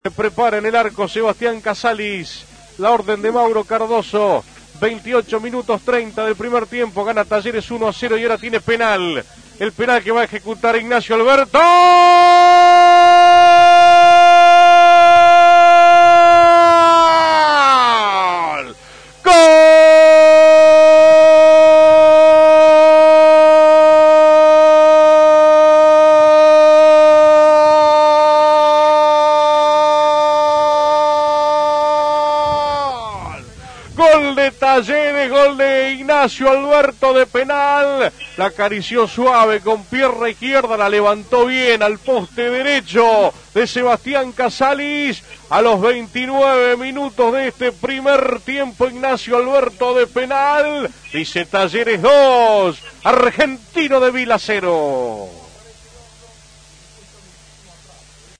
Se prepara en el arco Sebastián Casalis. La orden de Mauro Cardoso. 28 minutos 30 del primer tiempo. Gana Talleres 1-0 y ahora tiene penal. El penal que va a ejecutar Ignacio Alberto. ¡Gol! Gol de Talleres, gol de Ignacio Alberto de penal. La acarició suave con pierna izquierda, la levantó bien al poste derecho de Sebastián Casalis. A los 29 minutos de este primer tiempo, Ignacio Alberto de penal. Dice Talleres 2, Argentino de Vila 0.